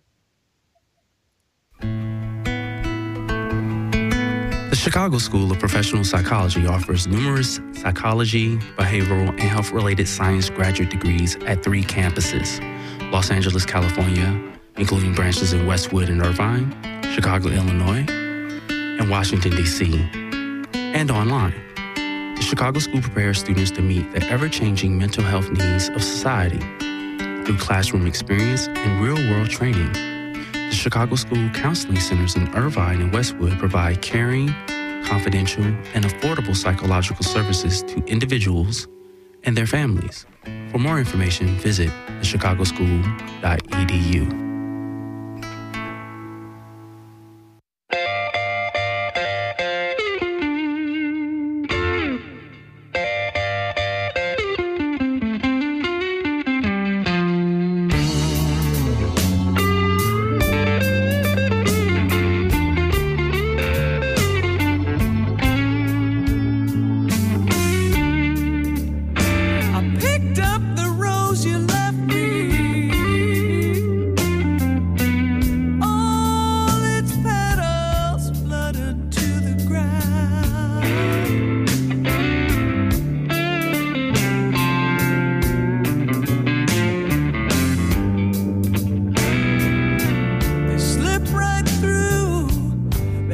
The Chicago School of Professional Psychology offers numerous psychology, behavioral, and health-related science graduate degrees at three campuses: Los Angeles, California, including branches in Westwood and Irvine, Chicago, Illinois, and Washington, D C, and online. The Chicago School prepares students to meet the ever-changing mental health needs of society through classroom experience and real-world training. The Chicago School Counseling Centers in Irvine and Westwood provide caring, confidential, and affordable psychological services to individuals and their families. For more information, visit the chicago school dot e d u. I picked up the rose you left me.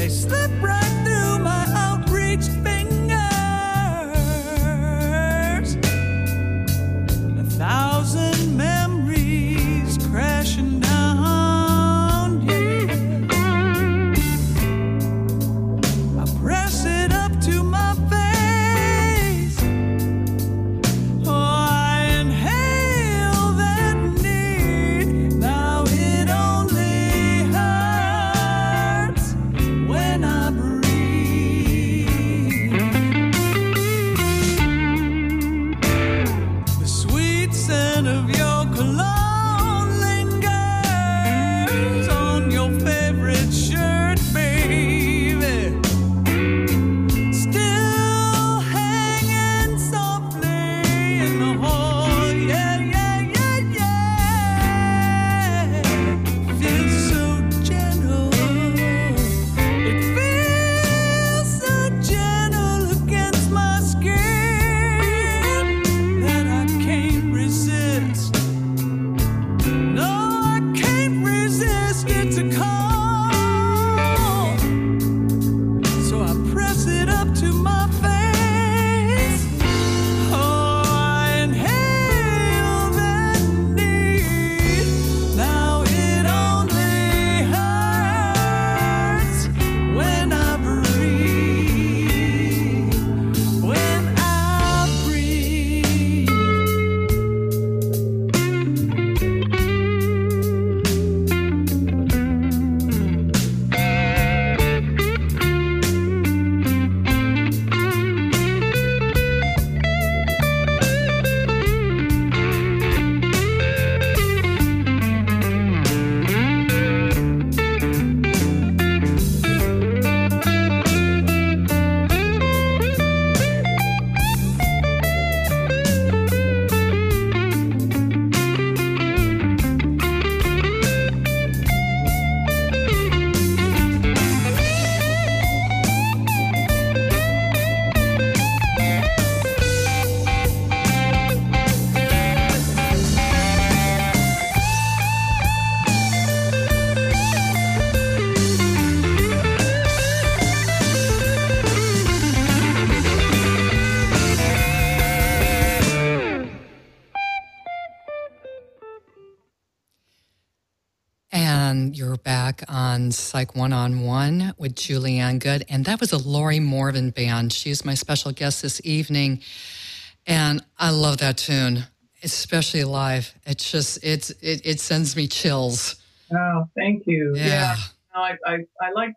they slip right through my outreached fingers. A thousand memories crashing down, yeah. I press it up to my face. Oh, I inhale that need. Now it only hurts when I breathe. The sweet scent of your cologne lingers on your favorite shirt, baby. Still hanging softly in the hall, yeah, yeah, yeah, yeah. Feels so gentle. It feels so gentle against my skin that I can't resist. No, I can't resist it to call. So I press it up to my face. Oh, I inhale that need. Now it only hurts when I breathe. When I breathe. And you're back on Psych One-on-One with Julianne Good. And that was a Lori Morvan band. She's my special guest this evening. And I love that tune, especially live. It's just, it's it, it sends me chills. Oh, thank you. Yeah. Yeah. No, I, I, I like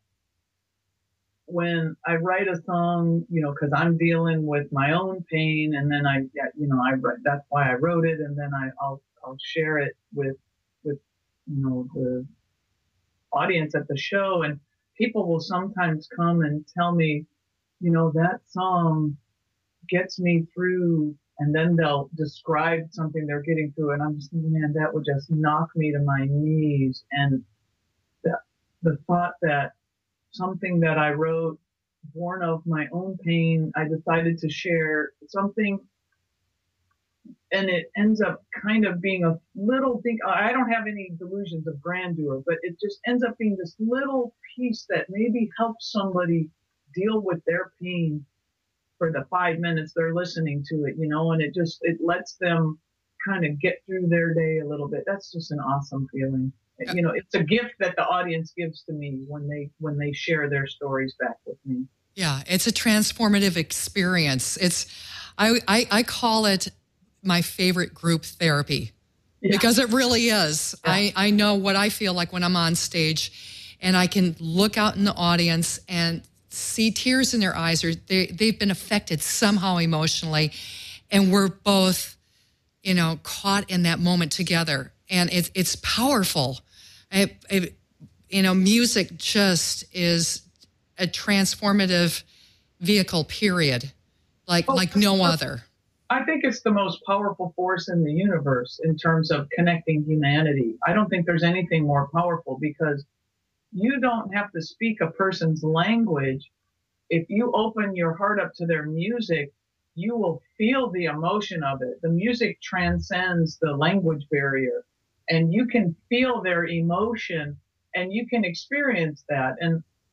when I write a song, you know, because I'm dealing with my own pain, and then I, yeah, you know, I write, that's why I wrote it, and then I, I'll, I'll share it with, with, you know, the audience at the show, and people will sometimes come and tell me, you know, that song gets me through, and then they'll describe something they're getting through, and I'm just thinking, man, that would just knock me to my knees. And the, the thought that something that I wrote, born of my own pain, I decided to share something, and it ends up kind of being a little thing. I don't have any delusions of grandeur, but it just ends up being this little piece that maybe helps somebody deal with their pain for the five minutes they're listening to it, you know, and it just, it lets them kind of get through their day a little bit. That's just an awesome feeling. You know, it's a gift that the audience gives to me when they when they share their stories back with me. Yeah, it's a transformative experience. It's, I I, I call it my favorite group therapy, yeah. Because it really is. Yeah. I, I know what I feel like when I'm on stage, and I can look out in the audience and see tears in their eyes, or they, they've been affected somehow emotionally, and we're both, you know, caught in that moment together. And it, it's powerful. It, it, you know, music just is a transformative vehicle, period, like oh, like no other. I think it's the most powerful force in the universe in terms of connecting humanity. I don't think there's anything more powerful, because you don't have to speak a person's language. If you open your heart up to their music, you will feel the emotion of it. The music transcends the language barrier, and you can feel their emotion, and you can experience that. And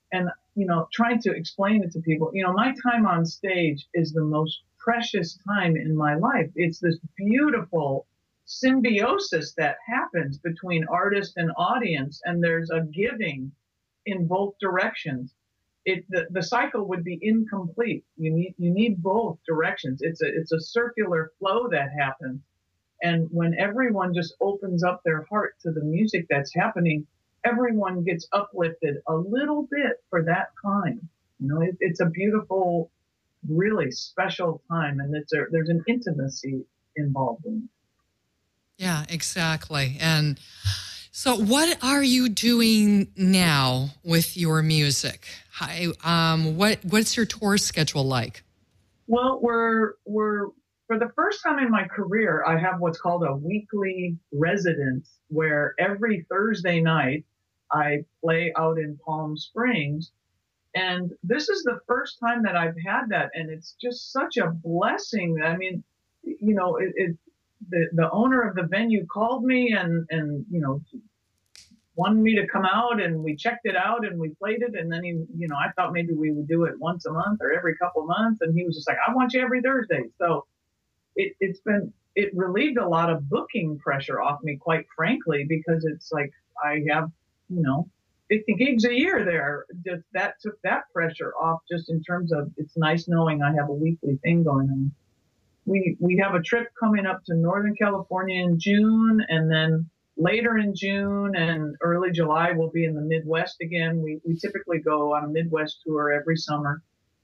and, you know, trying to explain it to people, you know, my time on stage is the most precious time in my life. It's this beautiful symbiosis that happens between artist and audience, and there's a giving in both directions. It, the, the cycle would be incomplete. You need you need both directions. It's a it's a circular flow that happens. And when everyone just opens up their heart to the music that's happening, everyone gets uplifted a little bit for that time. You know, it, it's a beautiful, really special time, and it's a, there's an intimacy involved in it. Yeah, exactly. And so what are you doing now with your music? Hi, um, what what's your tour schedule like? Well, we're we're for the first time in my career, I have what's called a weekly residence, where every Thursday night I play out in Palm Springs. And this is the first time that I've had that, and it's just such a blessing. I mean, you know, it, it the the owner of the venue called me and and you know wanted me to come out, and we checked it out and we played it, and then he, you know, I thought maybe we would do it once a month or every couple of months, and he was just like, I want you every Thursday. So it, it's been it relieved a lot of booking pressure off me, quite frankly, because it's like I have, you know, fifty gigs a year there. Just that took that pressure off, just in terms of it's nice knowing I have a weekly thing going on. We we have a trip coming up to Northern California in June, and then later in June and early July we'll be in the Midwest again. We we typically go on a Midwest tour every summer,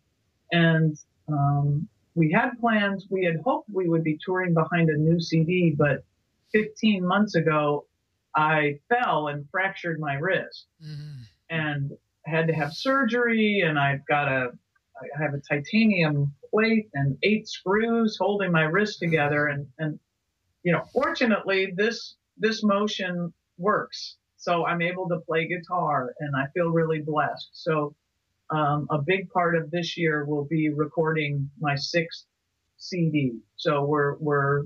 and um, we had plans. We had hoped we would be touring behind a new C D, but fifteen months ago I fell and fractured my wrist, mm-hmm. and had to have surgery, and I've got a I have a titanium plate and eight screws holding my wrist together, and and you know, fortunately this this motion works, so I'm able to play guitar, and I feel really blessed. So um, a big part of this year will be recording my sixth C D. So we're we're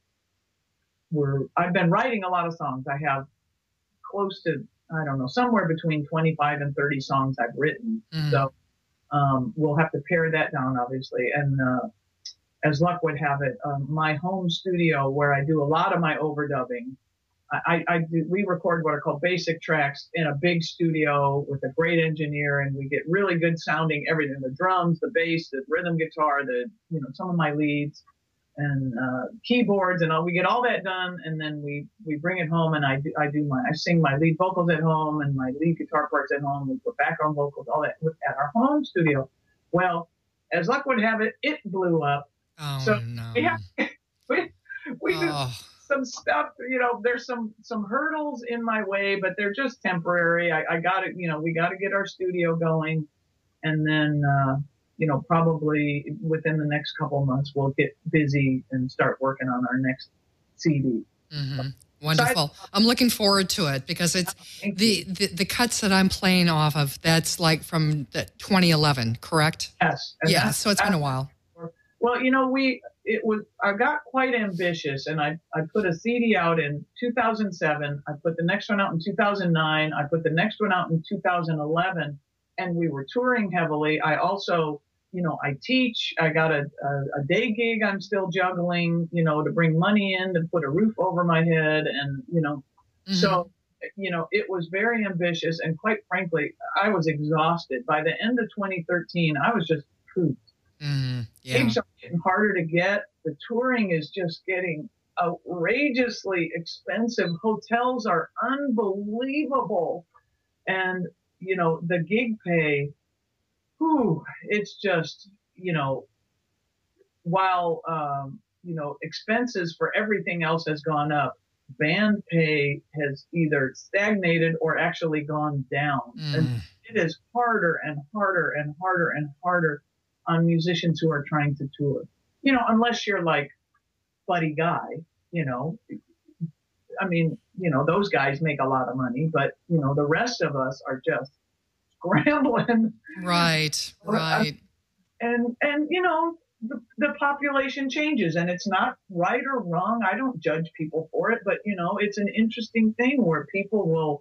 we're I've been writing a lot of songs. I have close to, I don't know, somewhere between twenty-five and thirty songs I've written. Mm. So um, we'll have to pare that down, obviously. And uh, as luck would have it, um, my home studio, where I do a lot of my overdubbing, I, I do, we record what are called basic tracks in a big studio with a great engineer, and we get really good sounding everything: the drums, the bass, the rhythm guitar, the, you know, some of my leads, and uh, keyboards, and all. We get all that done, and then we we bring it home, and I do, I do my I sing my lead vocals at home and my lead guitar parts at home. We put background vocals, all that at our home studio. Well, as luck would have it, it blew up. Oh so no! We have, we we do oh. some stuff. You know, there's some some hurdles in my way, but they're just temporary. I, I got to, you know, we got to get our studio going, and then. Uh, you know, probably within the next couple of months, we'll get busy and start working on our next C D. Mm-hmm. Wonderful. So I, I'm looking forward to it, because it's the, the, the cuts that I'm playing off of, that's like from the twenty eleven, correct? Yes. Yeah, so it's been a while. Well, you know, we, it was, I got quite ambitious, and I, I put a C D out in two thousand seven. I put the next one out in two thousand nine. I put the next one out in two thousand eleven, and we were touring heavily. I also, you know, I teach, I got a, a, a day gig I'm still juggling, you know, to bring money in, to put a roof over my head. And, you know, mm-hmm. so, you know, it was very ambitious. And quite frankly, I was exhausted. By the end of twenty thirteen, I was just pooped. Mm-hmm. Yeah. Gigs are getting harder to get. The touring is just getting outrageously expensive. Hotels are unbelievable. And, you know, the gig pay, whew, it's just, you know, while, um, you know, expenses for everything else has gone up, band pay has either stagnated or actually gone down. Mm. And it is harder and harder and harder and harder on musicians who are trying to tour. You know, unless you're like Buddy Guy, you know, I mean, you know, those guys make a lot of money, but, you know, the rest of us are just scrambling. Right, right. And, and you know, the, the population changes, and it's not right or wrong. I don't judge people for it, but, you know, it's an interesting thing where people will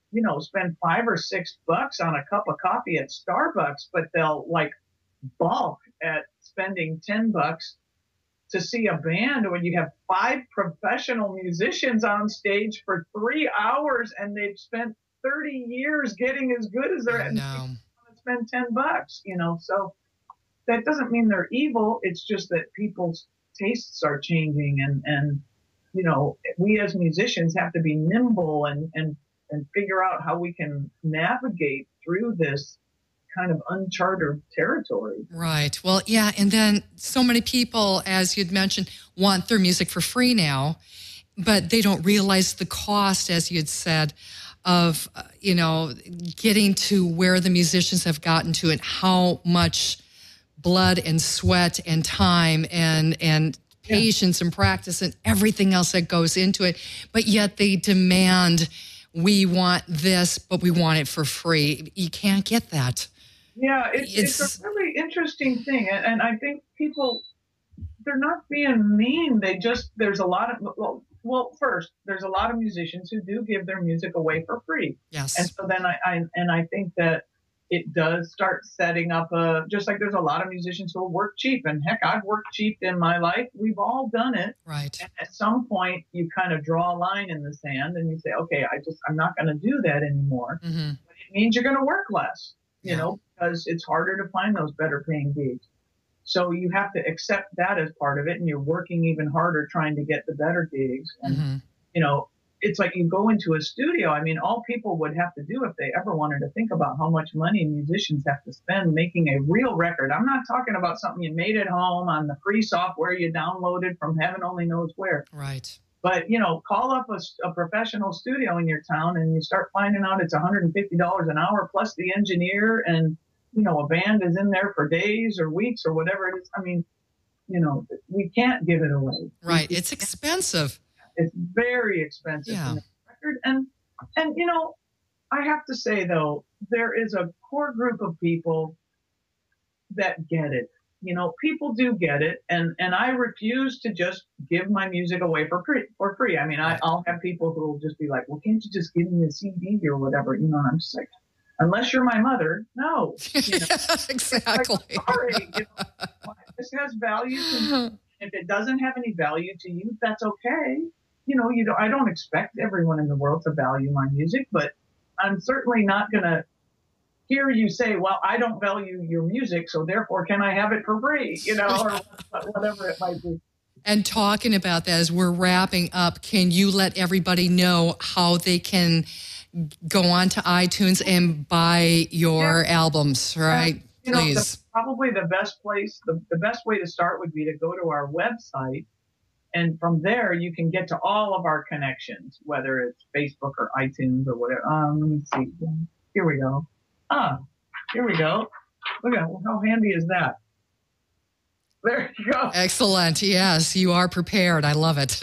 you know, spend five or six bucks on a cup of coffee at Starbucks, but they'll like balk at spending ten bucks to see a band when you have five professional musicians on stage for three hours and they've spent thirty years getting as good as they're, and No. spend ten bucks, you know. So that doesn't mean they're evil. It's just that people's tastes are changing, and, and, you know, we as musicians have to be nimble and, and, and figure out how we can navigate through this kind of uncharted territory. Right. Well, yeah. And then so many people, as you'd mentioned, want their music for free now, but they don't realize the cost, as you'd said, of, uh, you know, getting to where the musicians have gotten to and how much blood and sweat and time and, and patience yeah. and practice and everything else that goes into it. But yet they demand, we want this, but we want it for free. You can't get that. Yeah, it's, it's, it's a really interesting thing. And, and I think people, they're not being mean. They just, there's a lot of, well, well, first, there's a lot of musicians who do give their music away for free. Yes. And so then I, I and I think that it does start setting up a, just like there's a lot of musicians who will work cheap. And heck, I've worked cheap in my life. We've all done it. Right. And at some point, you kind of draw a line in the sand and you say, okay, I just, I'm not going to do that anymore. Mm-hmm. But it means you're going to work less, you yeah. know, because it's harder to find those better paying gigs. So you have to accept that as part of it, and you're working even harder trying to get the better gigs. And, mm-hmm. you know, it's like you go into a studio. I mean, all people would have to do if they ever wanted to think about how much money musicians have to spend making a real record. I'm not talking about something you made at home on the free software you downloaded from heaven only knows where. Right. But, you know, call up a, a professional studio in your town and you start finding out it's one hundred fifty dollars an hour plus the engineer, and you know, a band is in there for days or weeks or whatever it is. I mean, you know, we can't give it away. Right. It's expensive. It's very expensive yeah. to make a record. And, and, you know, I have to say, though, there is a core group of people that get it. You know, people do get it. And, and I refuse to just give my music away for free. For free. I mean, I, I'll have people who will just be like, well, can't you just give me a C D or whatever? You know, and I'm just like, unless you're my mother, no. You know? Exactly. Like, sorry, you know, this has value to me. If it doesn't have any value to you, that's okay. You know, you don't, I don't expect everyone in the world to value my music, but I'm certainly not going to hear you say, well, I don't value your music, so therefore can I have it for free, you know, or whatever it might be. And talking about that as we're wrapping up, can you let everybody know how they can go on to iTunes and buy your yeah. albums, right? Uh, you Please. Know, the, probably the best place, the, the best way to start would be to go to our website. And from there, you can get to all of our connections, whether it's Facebook or iTunes or whatever. Um, let me see. Here we go. Ah, here we go. Look at how handy is that? There you go. Excellent. Yes, you are prepared. I love it.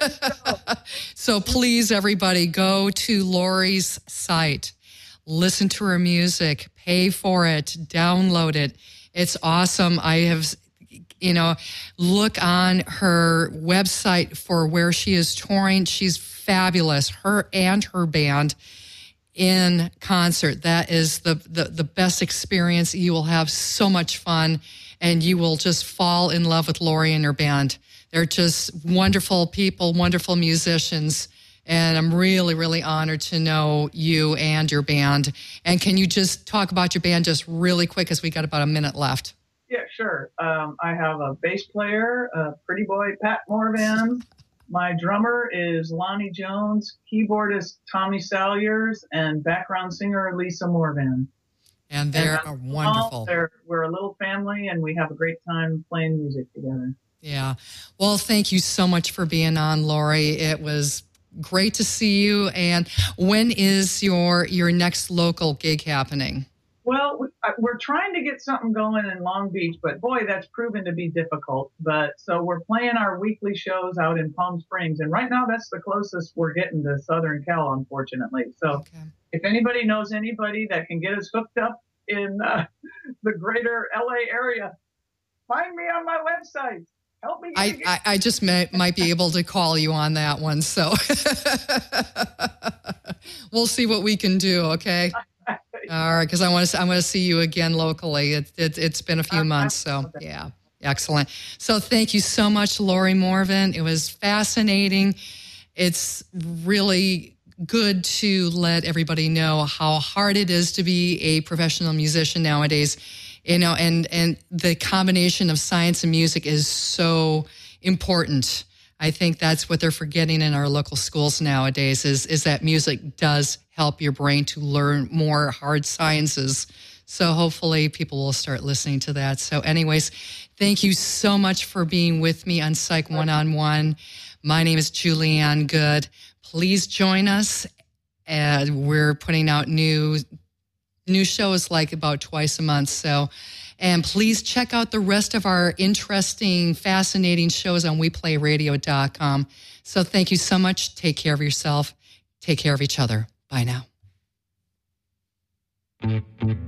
So please, everybody, go to Lori's site, listen to her music, pay for it, download it. It's awesome. I have, you know, look on her website for where she is touring. She's fabulous. Her and her band in concert. That is the, the, the best experience. You will have so much fun. And you will just fall in love with Lori and her band. They're just wonderful people, wonderful musicians. And I'm really, really honored to know you and your band. And can you just talk about your band just really quick, because we got about a minute left? Yeah, sure. Um, I have a bass player, a pretty boy, Pat Morvan. My drummer is Lonnie Jones, keyboardist Tommy Salyers, and background singer Lisa Morvan. And they're and wonderful. They're, we're a little family, and we have a great time playing music together. Yeah. Well, thank you so much for being on, Lori. It was great to see you. And when is your your next local gig happening? Well, we, we're trying to get something going in Long Beach, but boy, that's proven to be difficult. But so we're playing our weekly shows out in Palm Springs, and right now that's the closest we're getting to Southern Cal, unfortunately. So. Okay. If anybody knows anybody that can get us hooked up in uh, the greater L A area, find me on my website. Help me. I, I, I just may, might be able to call you on that one. So, we'll see what we can do. Okay. All right, because I want to. I want to see you again locally. It, it, it's been a few months, so yeah, excellent. So thank you so much, Lori Morvan. It was fascinating. It's really good to let everybody know how hard it is to be a professional musician nowadays. You know, and and the combination of science and music is so important. I think that's what they're forgetting in our local schools nowadays is, is that music does help your brain to learn more hard sciences. So hopefully people will start listening to that. So anyways, thank you so much for being with me on Psych One-on-One. My name is Julianne Good. Please join us. Uh, we're putting out new, new shows like about twice a month. So And please check out the rest of our interesting, fascinating shows on we play radio dot com. So thank you so much. Take care of yourself. Take care of each other. Bye now.